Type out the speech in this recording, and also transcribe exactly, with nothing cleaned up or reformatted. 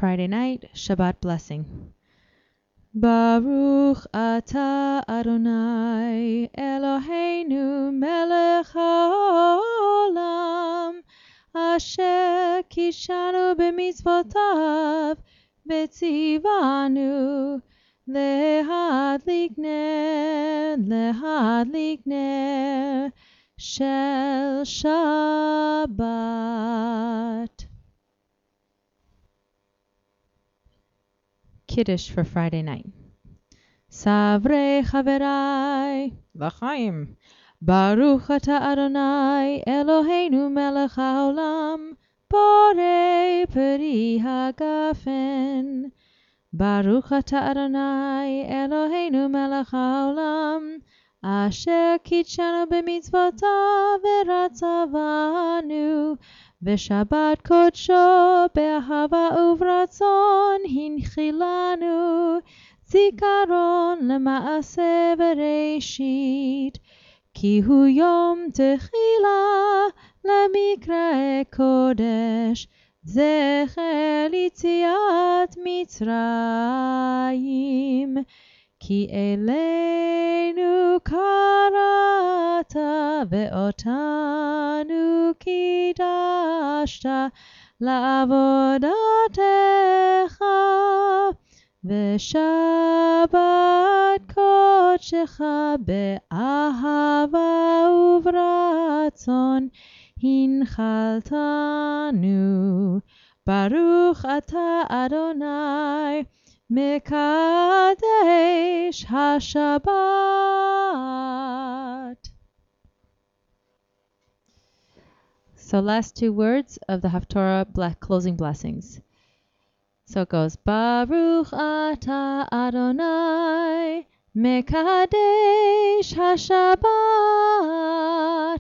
Friday night Shabbat blessing. Baruch atah Adonai Eloheinu melech haolam asher kishanu b'mitzvotav v'tzivanu lehadlik ner lehadlik ner shel Shabbat. Kiddush for Friday night. Savrei chaverai l'chaim. Baruch atah Adonai Eloheinu melech haolam borei peri hagafen. Baruch atah Adonai Eloheinu melech haolam asher kitshanu b'mitzvotav v'ratzavanu v'shabbat kodsho be'ahava uvratzon hinchilanu zikaron lema'aseh bereshit ki hu yom techila lemikrae kodesh zecher litziat Mitzrayim ki eleinu karata ve'otanu kidashta la'avodatecha ve'shabbat kodshecha be'ahava uvratzon hinchaltanu. Baruch atah Adonai Mekadesh HaShabbat. So last two words of the Haftorah ble- closing blessings. So it goes, Baruch atah Adonai Mekadesh HaShabbat.